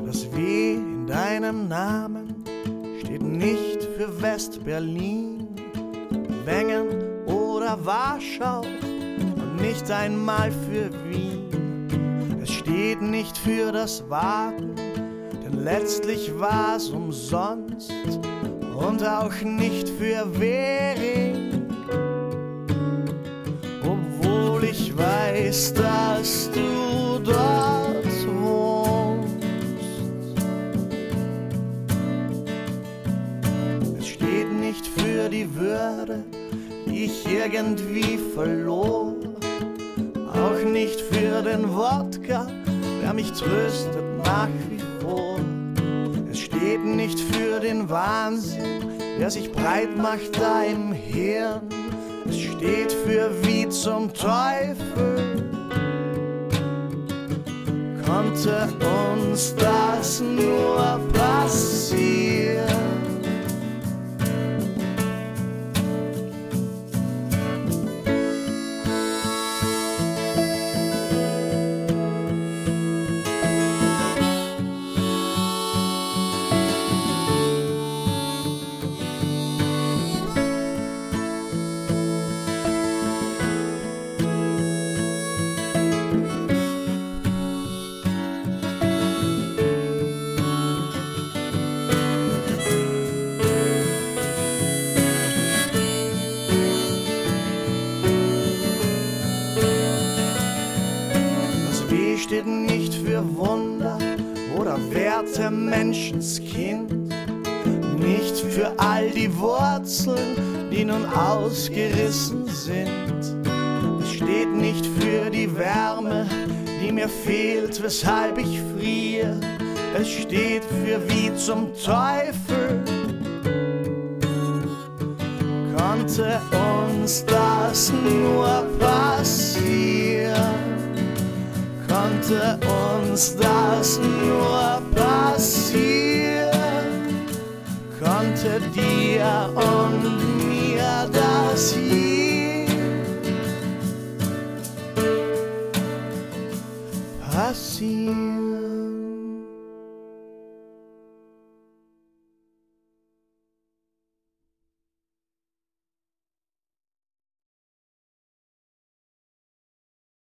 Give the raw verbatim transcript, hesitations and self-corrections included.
Das W in deinem Namen steht nicht für West-Berlin, Wengen oder Warschau und nicht einmal für Wien. Es steht nicht für das Warten, denn letztlich war's umsonst, und auch nicht für Währing, obwohl ich weiß, dass du dort wohnst. Es steht nicht für die Würde, die ich irgendwie verlor, auch nicht für den Wodka, der mich tröstet nach wie vor. Es steht nicht für den Wahnsinn, der sich breit macht da im Hirn. Es steht für wie zum Teufel konnte uns das nur passieren. Steht nicht für Wunder oder Werte Menschenskind, nicht für all die Wurzeln, die nun ausgerissen sind. Es steht nicht für die Wärme, die mir fehlt, weshalb ich friere. Es steht für wie zum Teufel konnte uns das nur passieren. Konnte uns das nur passieren? Konnte dir und mir das je passieren?